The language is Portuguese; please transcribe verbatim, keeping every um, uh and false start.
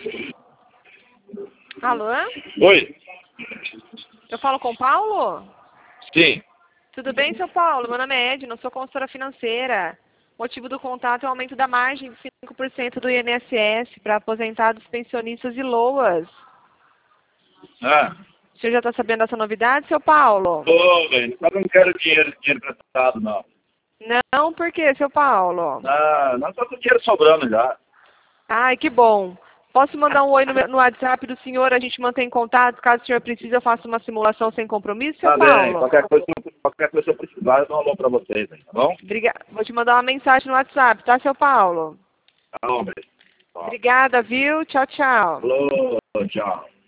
Alô? Oi? Eu falo com o Paulo? Sim. Tudo bem, seu Paulo? Meu nome é Edna, sou consultora financeira. O motivo do contato é o aumento da margem de cinco por cento do I N S S para aposentados, pensionistas e LOAS. Ah. O senhor já está sabendo dessa novidade, seu Paulo? Tô, velho. Mas não quero dinheiro, dinheiro prestado, não. Não, por quê, seu Paulo? Não, nós estamos com dinheiro sobrando já. Ai, que bom. Posso mandar um oi no, no WhatsApp do senhor, a gente mantém contato, caso o senhor precise, eu faça uma simulação sem compromisso, seu Tá bem. Paulo? Qualquer coisa, qualquer coisa que eu precisar, eu dou um alô pra vocês, hein, tá bom? Obrigada. Vou te mandar uma mensagem no WhatsApp, tá, seu Paulo? Tá bom, velho. Obrigada, viu? Tchau, tchau. Falou, tchau.